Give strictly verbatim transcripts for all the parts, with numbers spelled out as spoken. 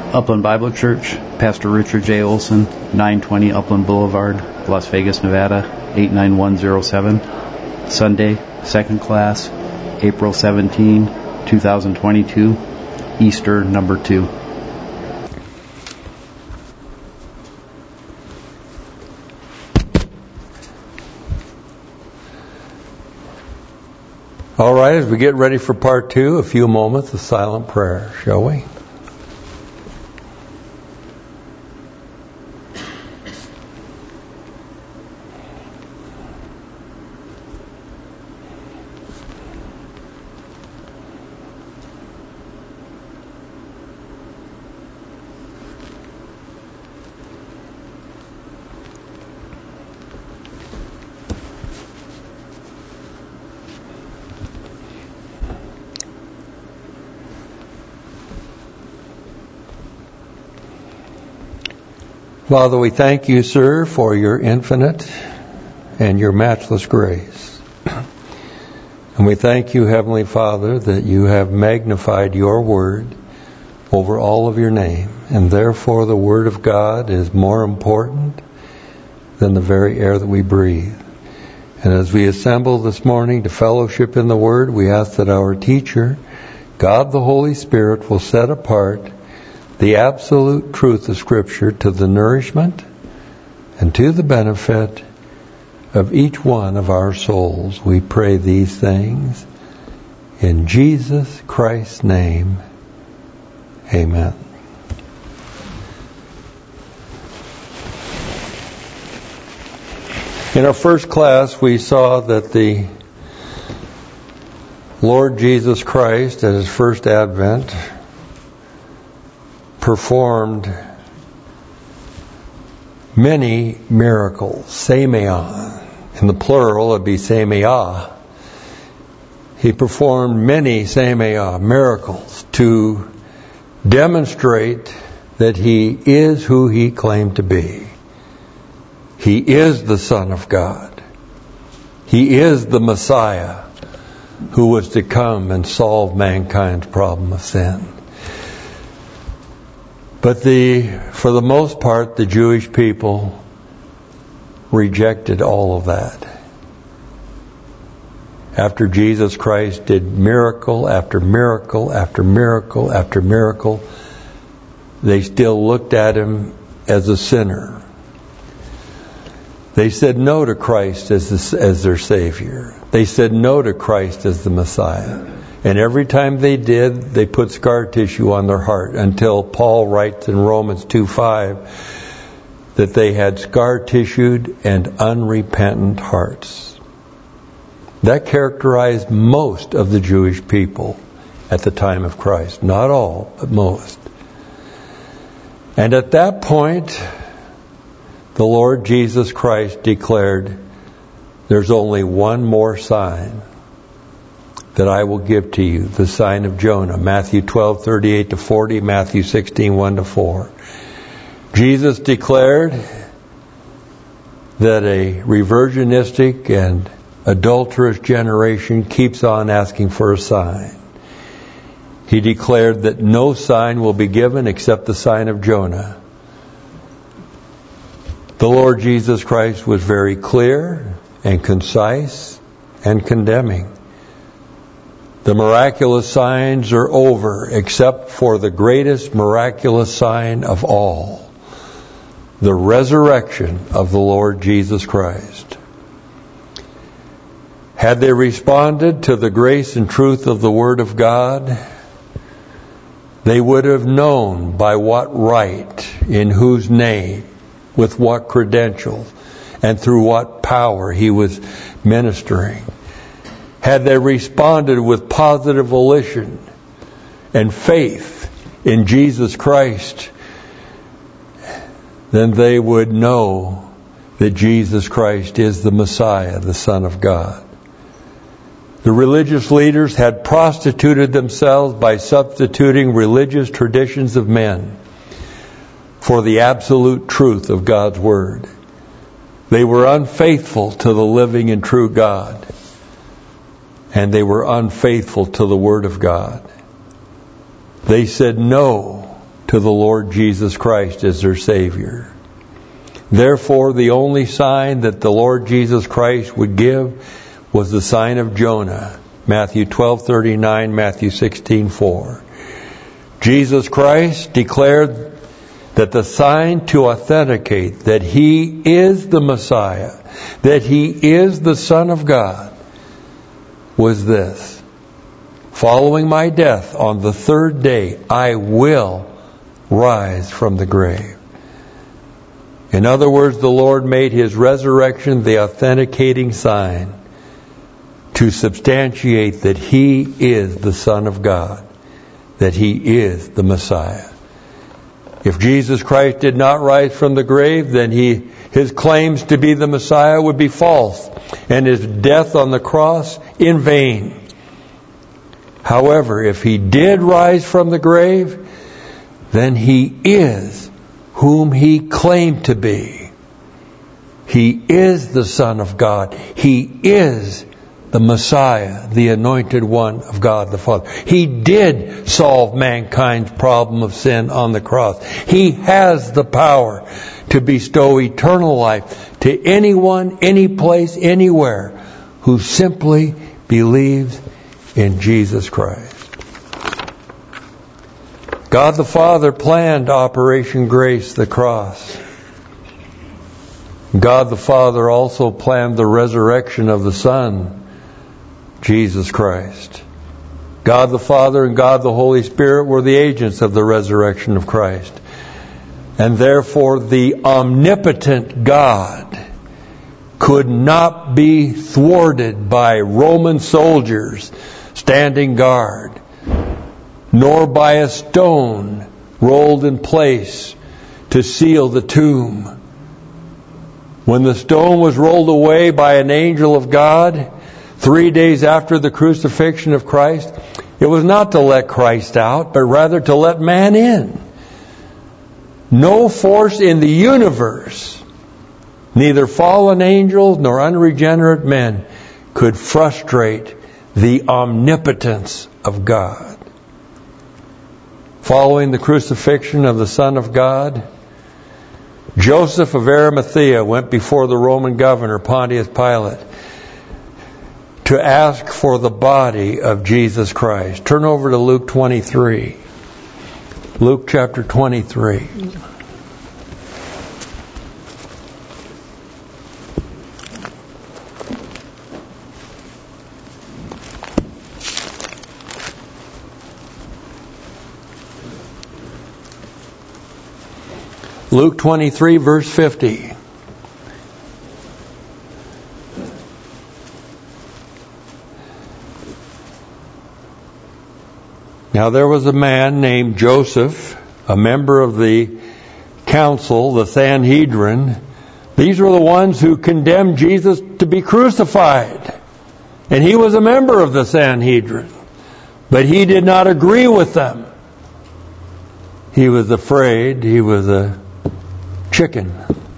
Upland Bible Church, Pastor Richard J. Olson, nine twenty Upland Boulevard, Las Vegas, Nevada, eight nine one zero seven. Sunday, second class, April seventeenth, twenty twenty-two, Easter number two. All right, as we get ready for part two, a few moments of silent prayer, shall we? Father, we thank you, sir, for your infinite and your matchless grace. And we thank you, Heavenly Father, that you have magnified your word over all of your name. And therefore the word of God is more important than the very air that we breathe. And as we assemble this morning to fellowship in the word, we ask that our teacher, God the Holy Spirit, will set apart the absolute truth of Scripture to the nourishment and to the benefit of each one of our souls. We pray these things in Jesus Christ's name. Amen. In our first class, we saw that the Lord Jesus Christ at His first advent performed many miracles, semeion. In the plural, it'd be semia. He performed many semeion, miracles, to demonstrate that He is who He claimed to be. He is the Son of God. He is the Messiah who was to come and solve mankind's problem of sin. But the, for the most part, the Jewish people rejected all of that. After Jesus Christ did miracle after miracle after miracle after miracle, they still looked at Him as a sinner. They said no to Christ as, the, as their Savior. They said no to Christ as the Messiah. And every time they did, they put scar tissue on their heart, until Paul writes in Romans two five that they had scar-tissued and unrepentant hearts. That characterized most of the Jewish people at the time of Christ. Not all, but most. And at that point, the Lord Jesus Christ declared, there's only one more sign that I will give to you, the sign of Jonah. Matthew twelve thirty-eight to forty, Matthew sixteen one to four. Jesus declared that a reversionistic and adulterous generation keeps on asking for a sign. He declared that no sign will be given except the sign of Jonah. The Lord Jesus Christ was very clear and concise and condemning. The miraculous signs are over, except for the greatest miraculous sign of all, the resurrection of the Lord Jesus Christ. Had they responded to the grace and truth of the Word of God, they would have known by what right, in whose name, with what credentials, and through what power He was ministering. Had they responded with positive volition and faith in Jesus Christ, then they would know that Jesus Christ is the Messiah, the Son of God. The religious leaders had prostituted themselves by substituting religious traditions of men for the absolute truth of God's Word. They were unfaithful to the living and true God. And they were unfaithful to the Word of God. They said no to the Lord Jesus Christ as their Savior. Therefore, the only sign that the Lord Jesus Christ would give was the sign of Jonah. Matthew twelve thirty-nine, Matthew sixteen four. Jesus Christ declared that the sign to authenticate that He is the Messiah, that He is the Son of God, was this: following my death on the third day, I will rise from the grave. In other words, the Lord made His resurrection the authenticating sign to substantiate that He is the Son of God, that He is the Messiah. If Jesus Christ did not rise from the grave, then he, His claims to be the Messiah would be false, and His death on the cross in vain. However, if He did rise from the grave, then He is whom He claimed to be. He is the Son of God. He is the Messiah, the Anointed One of God the Father. He did solve mankind's problem of sin on the cross. He has the power to bestow eternal life to anyone, any place, anywhere who simply believes in Jesus Christ. God the Father planned Operation Grace, the cross. God the Father also planned the resurrection of the Son, Jesus Christ. God the Father and God the Holy Spirit were the agents of the resurrection of Christ. And therefore the omnipotent God could not be thwarted by Roman soldiers standing guard, nor by a stone rolled in place to seal the tomb. When the stone was rolled away by an angel of God, three days after the crucifixion of Christ, it was not to let Christ out, but rather to let man in. No force in the universe, neither fallen angels nor unregenerate men, could frustrate the omnipotence of God. Following the crucifixion of the Son of God, Joseph of Arimathea went before the Roman governor Pontius Pilate to ask for the body of Jesus Christ. Turn over to Luke twenty-three. Luke chapter twenty-three. Luke twenty-three, verse fifty. Now there was a man named Joseph, a member of the council, the Sanhedrin. These were the ones who condemned Jesus to be crucified. And he was a member of the Sanhedrin. But he did not agree with them. He was afraid. He was a chicken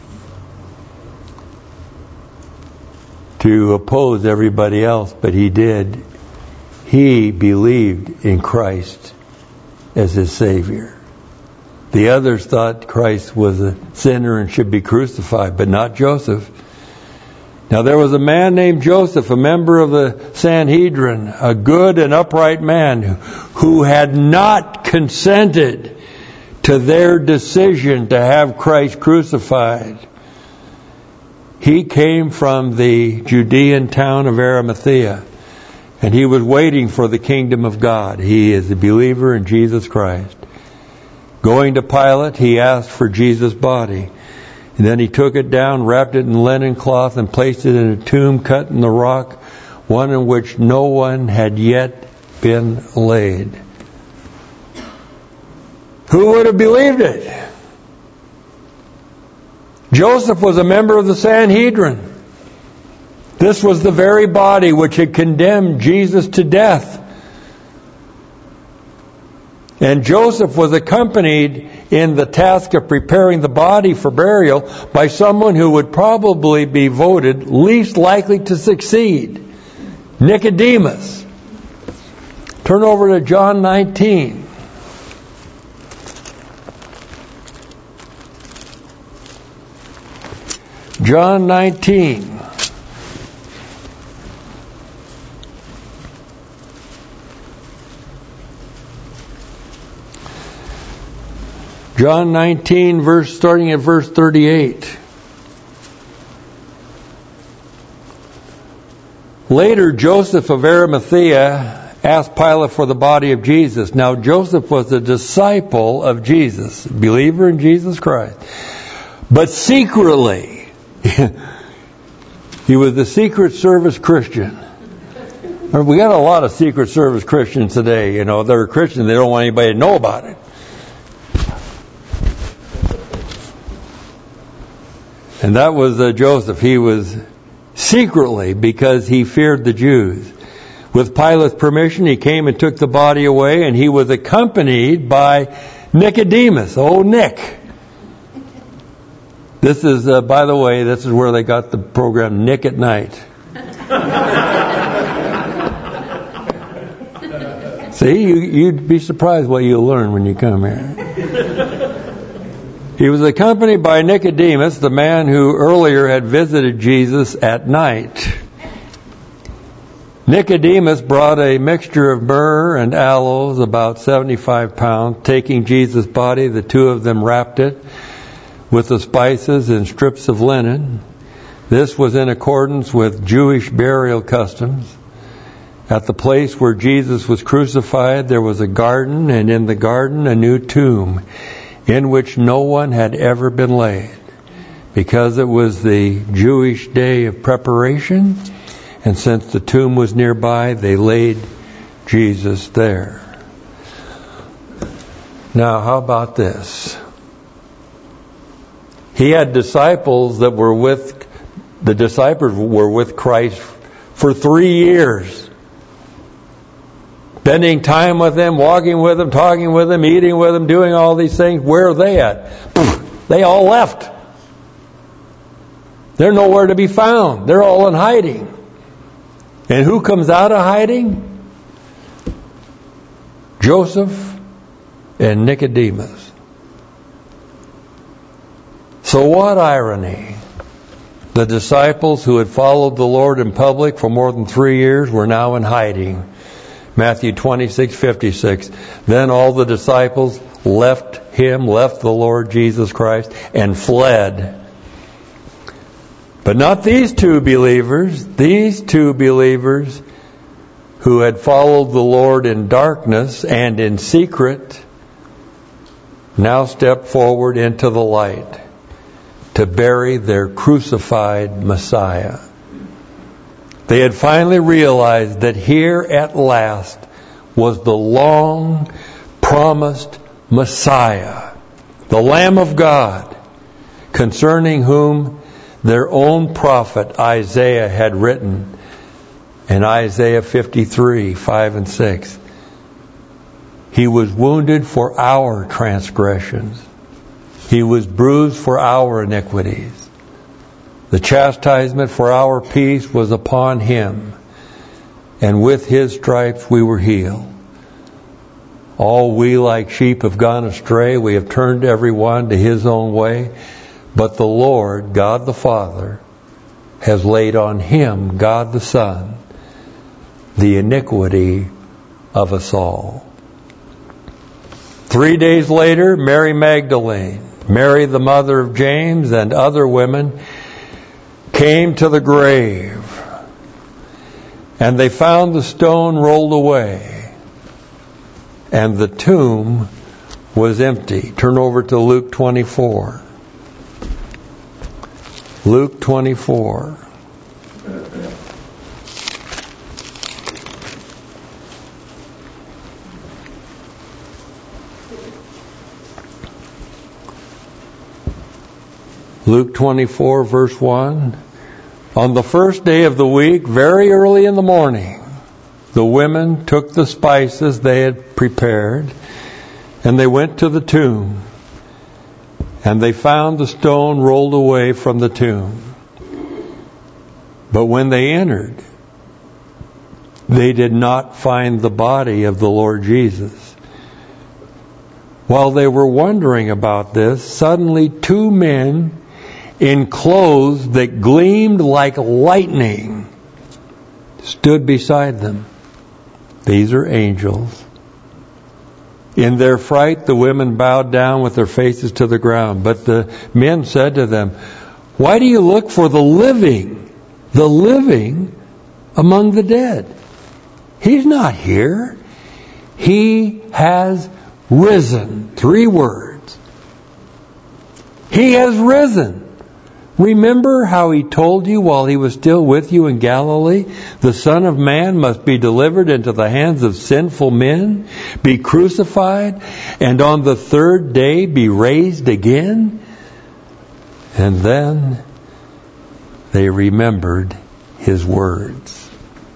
to oppose everybody else, but he did. He believed in Christ as his Savior. The others thought Christ was a sinner and should be crucified, but not Joseph. Now there was a man named Joseph, a member of the Sanhedrin, a good and upright man who had not consented to their decision to have Christ crucified. He came from the Judean town of Arimathea, and he was waiting for the kingdom of God. He is a believer in Jesus Christ. Going to Pilate, he asked for Jesus' body. And then he took it down, wrapped it in linen cloth, and placed it in a tomb cut in the rock, one in which no one had yet been laid. Who would have believed it? Joseph was a member of the Sanhedrin. This was the very body which had condemned Jesus to death. And Joseph was accompanied in the task of preparing the body for burial by someone who would probably be voted least likely to succeed, Nicodemus. Turn over to John nineteen. John nineteen. John nineteen, verse starting at verse thirty-eight. Later, Joseph of Arimathea asked Pilate for the body of Jesus. Now, Joseph was a disciple of Jesus, a believer in Jesus Christ. But secretly, he was a Secret Service Christian. We got a lot of Secret Service Christians today. You know, they're Christians, they don't want anybody to know about it. And that was uh, Joseph. He was secretly, because he feared the Jews. With Pilate's permission, he came and took the body away, and he was accompanied by Nicodemus. Oh, Nick. This is, uh, by the way, this is where they got the program Nick at Night. See, you, you'd be surprised what you'll learn when you come here. He was accompanied by Nicodemus, the man who earlier had visited Jesus at night. Nicodemus brought a mixture of myrrh and aloes, about seventy-five pounds. Taking Jesus' body, the two of them wrapped it with the spices and strips of linen. This was in accordance with Jewish burial customs. At the place where Jesus was crucified, there was a garden, and in the garden a new tomb, in which no one had ever been laid, because it was the Jewish day of preparation, and since the tomb was nearby, they laid Jesus there. Now, how about this? He had disciples that were with, the disciples were with Christ for three years. Spending time with Him, walking with Him, talking with Him, eating with Him, doing all these things. Where are they at? They all left. They're nowhere to be found. They're all in hiding. And who comes out of hiding? Joseph and Nicodemus. So what irony. The disciples who had followed the Lord in public for more than three years were now in hiding. Matthew twenty-six fifty-six. Then all the disciples left Him, left the Lord Jesus Christ, and fled. But not these two believers. These two believers who had followed the Lord in darkness and in secret now stepped forward into the light to bury their crucified Messiah. They had finally realized that here at last was the long promised Messiah, the Lamb of God, concerning whom their own prophet Isaiah had written in Isaiah fifty-three, five and six. He was wounded for our transgressions. He was bruised for our iniquities. The chastisement for our peace was upon Him, and with His stripes we were healed. All we like sheep have gone astray. We have turned every one to his own way. But the Lord, God the Father, has laid on Him, God the Son, the iniquity of us all. Three days later, Mary Magdalene, Mary the mother of James, and other women came to the grave, and they found the stone rolled away, and the tomb was empty. Turn over to Luke twenty-four. Luke twenty-four. Luke twenty-four, verse one. On the first day of the week, very early in the morning, the women took the spices they had prepared, and they went to the tomb, and they found the stone rolled away from the tomb. But when they entered, they did not find the body of the Lord Jesus. While they were wondering about this, suddenly two men in clothes that gleamed like lightning, stood beside them. These are angels. In their fright, the women bowed down with their faces to the ground. But the men said to them, "Why do you look for the living, the living among the dead? He's not here. He has risen." Three words. He has risen. Remember how he told you while he was still with you in Galilee, the Son of Man must be delivered into the hands of sinful men, be crucified, and on the third day be raised again? And then they remembered his words.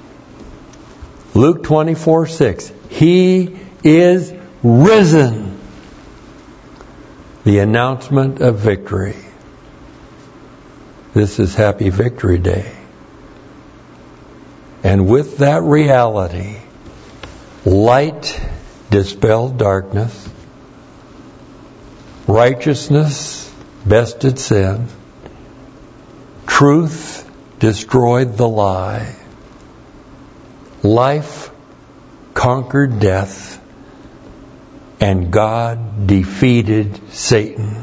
Luke twenty-four six. He is risen. The announcement of victory. This is Happy Victory Day. And with that reality, light dispelled darkness, righteousness bested sin, truth destroyed the lie, life conquered death, and God defeated Satan.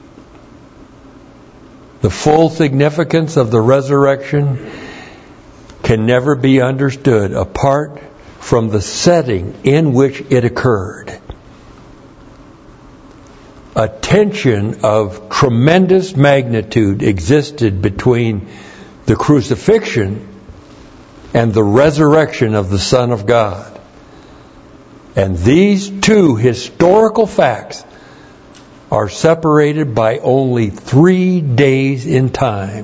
The full significance of the resurrection can never be understood apart from the setting in which it occurred. A tension of tremendous magnitude existed between the crucifixion and the resurrection of the Son of God. And these two historical facts are separated by only three days in time.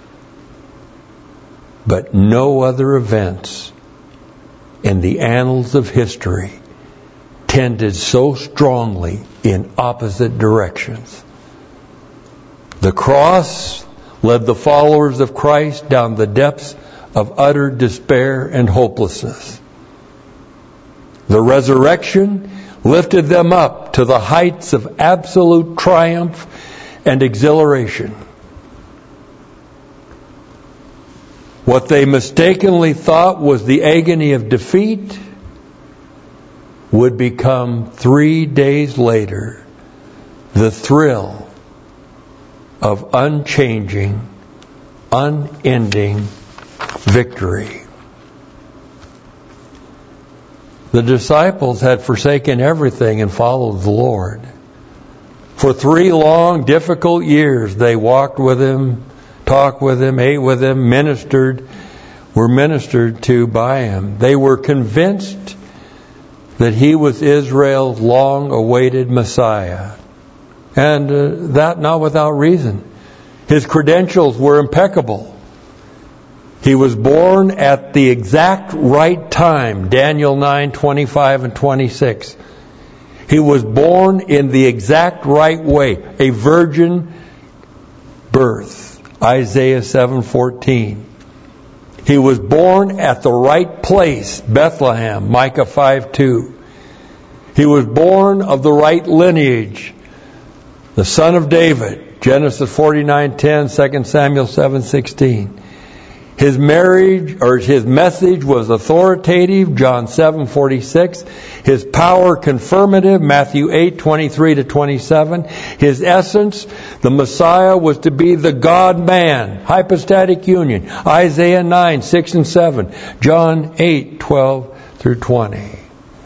But no other events in the annals of history tended so strongly in opposite directions. The cross led the followers of Christ down the depths of utter despair and hopelessness. The resurrection lifted them up to the heights of absolute triumph and exhilaration. What they mistakenly thought was the agony of defeat would become three days later the thrill of unchanging, unending victory. The disciples had forsaken everything and followed the Lord. For three long, difficult years, they walked with Him, talked with Him, ate with Him, ministered, were ministered to by Him. They were convinced that He was Israel's long-awaited Messiah. And uh, that not without reason. His credentials were impeccable. He was born at the exact right time, Daniel nine twenty-five and twenty-six. He was born in the exact right way, a virgin birth, Isaiah seven fourteen. He was born at the right place, Bethlehem, Micah five two. He was born of the right lineage, the son of David, Genesis forty-nine ten, Second Samuel seven sixteen. His marriage or his message was authoritative, John seven forty-six. His power confirmative, Matthew eight twenty-three to twenty-seven. His essence, the Messiah was to be the God-man, hypostatic union, Isaiah nine six and seven, John eight twelve through twenty.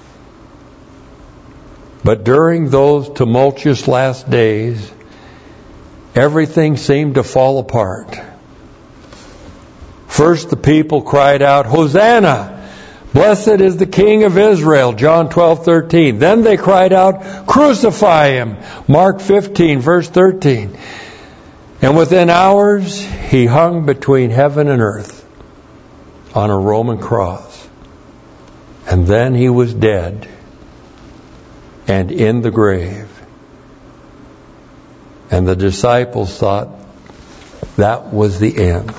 But during those tumultuous last days, everything seemed to fall apart. First, the people cried out, "Hosanna! Blessed is the King of Israel," John twelve thirteen. Then they cried out, "Crucify Him," Mark fifteen, verse thirteen. And within hours, He hung between heaven and earth on a Roman cross. And then He was dead and in the grave. And the disciples thought that was the end.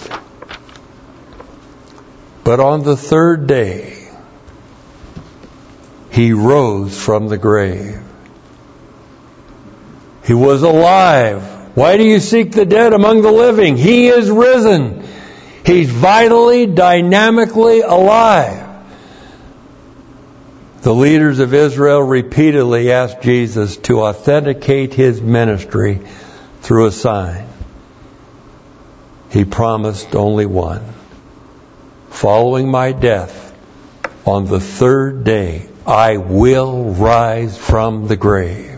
But on the third day, He rose from the grave. He was alive Why do you seek the dead among the living? He is risen. He's vitally, dynamically alive. The leaders of Israel repeatedly asked Jesus to authenticate his ministry through a sign. He promised only one. Following my death, on the third day, I will rise from the grave.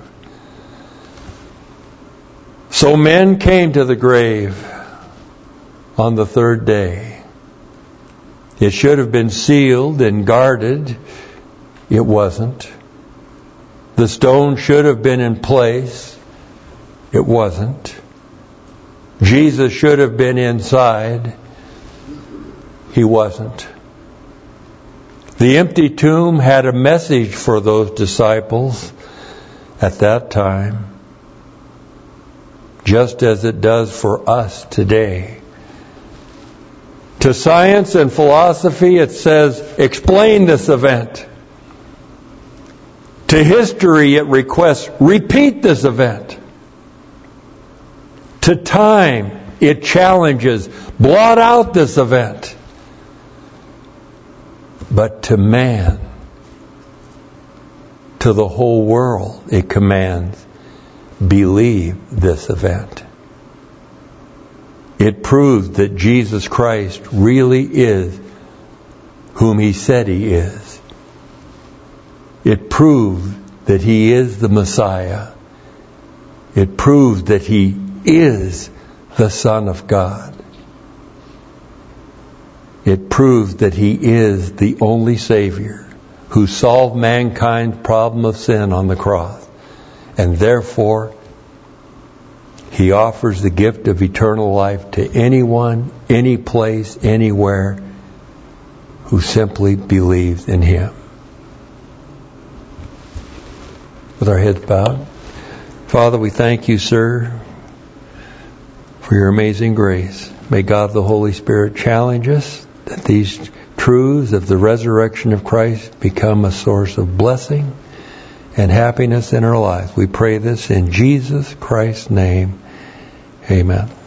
So men came to the grave on the third day. It should have been sealed and guarded. It wasn't. The stone should have been in place. It wasn't. Jesus should have been inside. He wasn't. The empty tomb had a message for those disciples at that time, just as it does for us today. To science and philosophy, it says, explain this event. To history, it requests, repeat this event. To time, it challenges, blot out this event. But to man, to the whole world, it commands, believe this event. It proves that Jesus Christ really is whom he said he is. It proved that he is the Messiah. It proved that he is the Son of God. It proves that he is the only Savior who solved mankind's problem of sin on the cross. And therefore, he offers the gift of eternal life to anyone, any place, anywhere who simply believes in him. With our heads bowed. Father, we thank you, sir, for your amazing grace. May God the Holy Spirit challenge us that these truths of the resurrection of Christ become a source of blessing and happiness in our lives. We pray this in Jesus Christ's name. Amen.